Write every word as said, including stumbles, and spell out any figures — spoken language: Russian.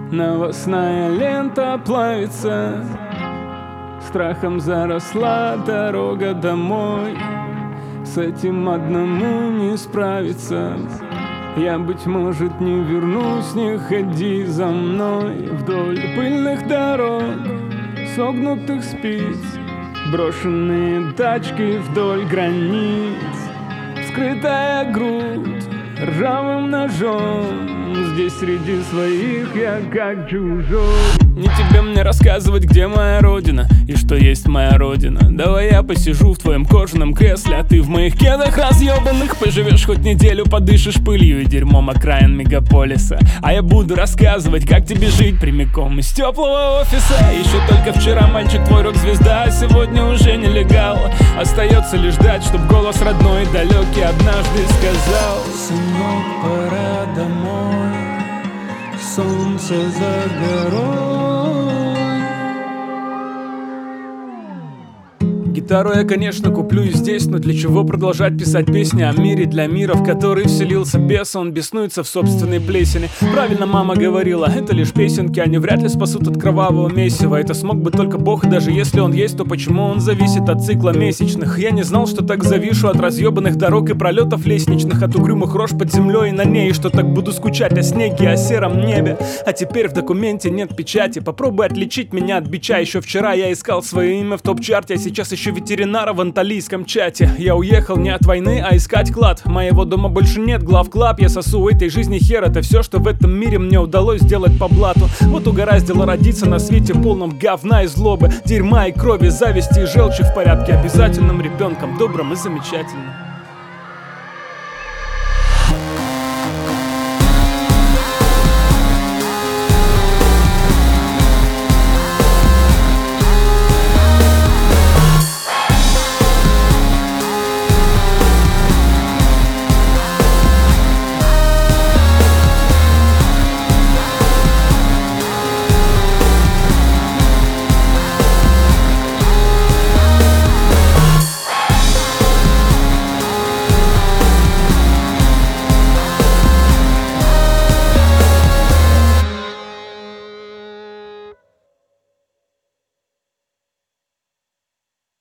Новостная лента плавится, страхом заросла дорога домой. С этим одному не справиться. Я, быть может, не вернусь, не ходи за мной. Вдоль пыльных дорог, согнутых спиц, брошенные тачки вдоль границ. Вскрытая грудь ржавым ножом, здесь среди своих я как чужой. Не тебе мне рассказывать, где моя родина и что есть моя родина. Давай я посижу в твоем кожаном кресле, а ты в моих кедах разъебанных поживешь хоть неделю, подышишь пылью и дерьмом окраин мегаполиса. А я буду рассказывать, как тебе жить прямиком из теплого офиса. Еще только вчера мальчик твой рок-звезда, а сегодня уже нелегал. Остается лишь ждать, чтоб голос родной и далекий однажды сказал: сынок, пора домой, солнце за горой. Гитару я, конечно, куплю и здесь, но для чего продолжать писать песни о мире для мира, в который вселился бес, он беснуется в собственной плесени. Правильно мама говорила, это лишь песенки, они вряд ли спасут от кровавого месива. Это смог бы только Бог, и даже если он есть, то почему он зависит от цикла месячных? Я не знал, что так завишу от разъебанных дорог и пролетов лестничных, от угрюмых рож под землей и на ней, что так буду скучать о снеге, о сером небе. А теперь в документе нет печати, попробуй отличить меня от бича. Еще вчера я искал свое имя в топ-чарте, а сейчас еще ветеринара в анталийском чате. Я уехал не от войны, а искать клад. Моего дома больше нет, глав-клаб. Я сосу этой жизни хер. Это все, что в этом мире мне удалось сделать по блату. Вот угораздило родиться на свете полном говна и злобы, дерьма и крови, зависти и желчи в порядке обязательным ребенком, добрым и замечательным.